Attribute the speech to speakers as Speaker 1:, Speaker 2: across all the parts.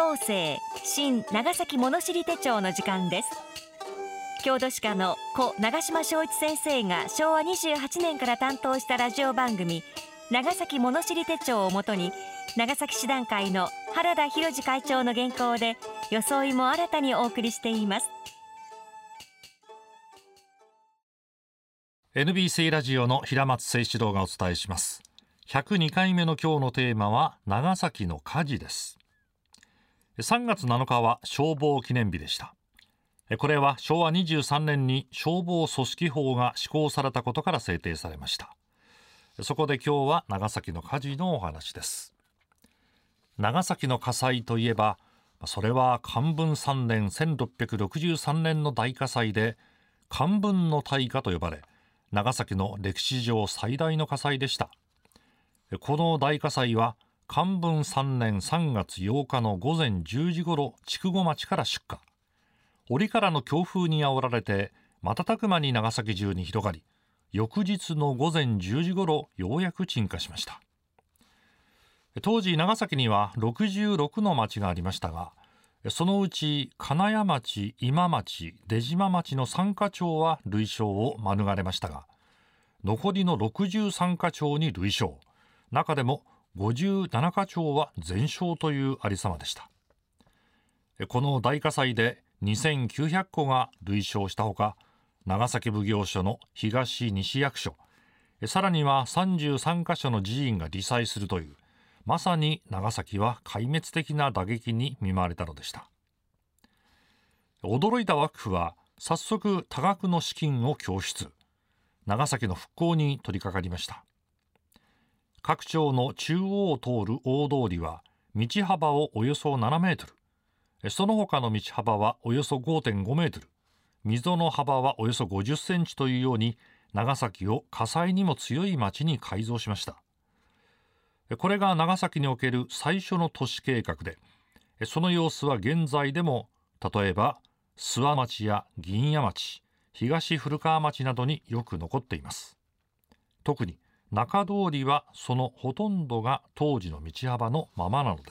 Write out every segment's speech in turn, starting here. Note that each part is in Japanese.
Speaker 1: 東西新長崎物知り手帳の時間です。郷土史家の故長島昭一先生が昭和28年から担当したラジオ番組長崎物知り手帳をもとに、長崎市団会の原田博次会長の原稿で装いも新たにお送りしています。
Speaker 2: NBC ラジオの平松誠一郎がお伝えします。102回目の今日のテーマは長崎の火事です。3月7日は消防記念日でした。これは昭和23年に消防組織法が施行されたことから制定されました。そこで今日は長崎の火事のお話です。長崎の火災といえば、それは寛文3年1663年の大火災で寛文の大火と呼ばれ、長崎の歴史上最大の火災でした。この大火災は寛文3年3月8日の午前10時ごろ、筑後町から出火。折からの強風に煽られて瞬く間に長崎中に広がり、翌日の午前10時ごろようやく鎮火しました。当時長崎には66の町がありましたが、そのうち金谷町、今町、出島町の3課町は類焼を免れましたが、残りの63課町に類焼、中でも57課町は全焼というありさまでした。この大火災で2900戸が類焼したほか、長崎奉行所の東西役所、さらには33カ所の寺院が罹災するという、まさに長崎は壊滅的な打撃に見舞われたのでした。驚いた幕府は早速多額の資金を供出、長崎の復興に取り掛かりました。各町の中央を通る大通りは道幅をおよそ7メートル、その他の道幅はおよそ 5.5 メートル、溝の幅はおよそ50センチというように、長崎を火災にも強い町に改造しました。これが長崎における最初の都市計画で、その様子は現在でも、例えば諏訪町や銀谷町、東古川町などによく残っています。特に中通りはそのほとんどが当時の道幅のままなのです。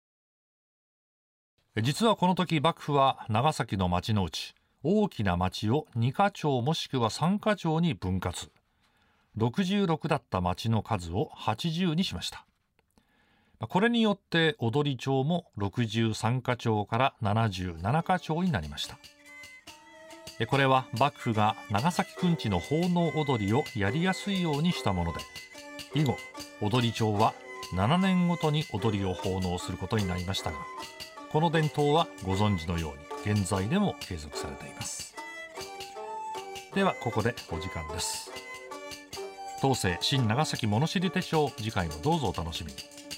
Speaker 2: 実はこの時幕府は長崎の町のうち大きな町を2課町もしくは3課町に分割、66だった町の数を80にしました。これによって踊町も63課町から77課町になりました。これは幕府が長崎くんちの奉納踊りをやりやすいようにしたもので、以後踊町は7年ごとに踊りを奉納することになりましたが、この伝統はご存知のように現在でも継続されています。ではここでお時間です。東西新長崎物知り手帳、次回もどうぞお楽しみに。